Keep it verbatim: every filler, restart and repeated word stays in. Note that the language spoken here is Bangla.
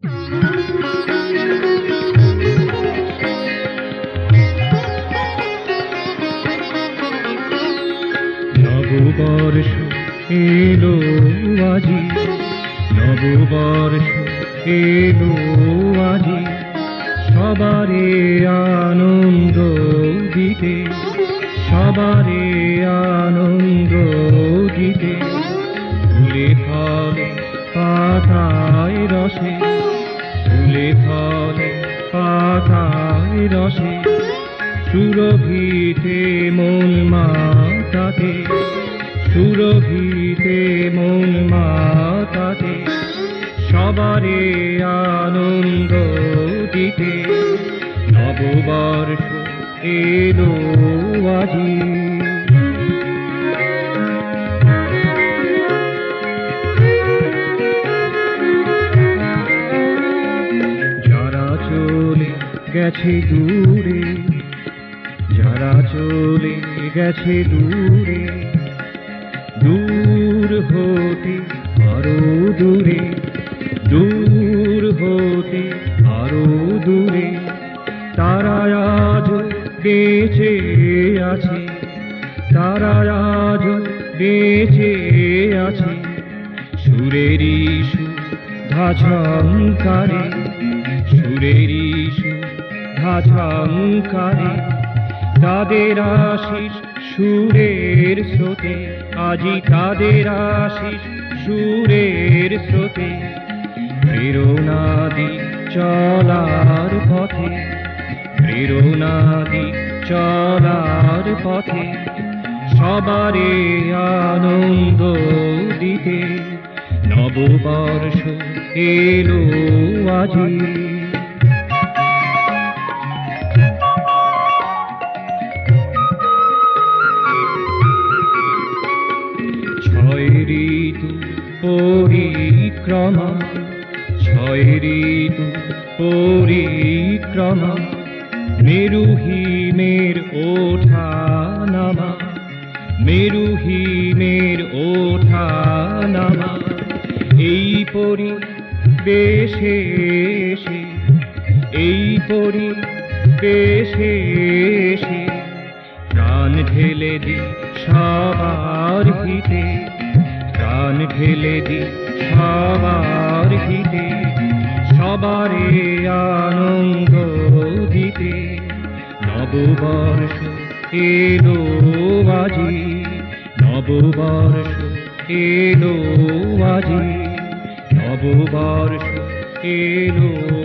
নববর্ষ এলো আজি, নববর্ষ এলো আজি, সবারে আনন্দ দিতে, সবারে আনন্দ দিতে। ফুলে ফলে পাতায় রসে, ফুলে ফলে পাতায় রসে, সুরভিতে মন মাতাতে, সুরভিতে মন মাতাতে, সবারে আনন্দ দিতে। নববর্ষ এলো আজি। যারা চলে গেছে দূরে, যারা চলে গেছে দূরে, দূর হতে আরো দূরে, দূর হতে আরো দূরে, তারা আজ বেঁচে আছে, তারা আজ বেঁচে আছে। সুরেরই সুধা ঝংকারে, সুরেরই সুধা ঝংকারে, তাদের আশিস সুরের স্রোতে, আজি তাদের আশিস সুরের স্রোতে। প্রেরণা দি চলার পথে, প্রেরণা দি চলার পথে, সবারে আনন্দ দিতে। নববর্ষ এলো আজি। ছয় ঋতু পরিক্রমা, ছয় ঋতু পরিক্রমা, মেরু হিমের ওঠা নামা, মেরু হিমের ওঠা নামা। এই পরিবেশে এসে, এই পরিবেশে এসে, প্রাণ ঢেলে দি সবার হিতে, প্রাণ ঢেলে দি সবার হিতে, সবারে আনন্দ দিতে। নববর্ষ এলো আজি, নববর্ষ এলো আজি, নববর্ষ এলো।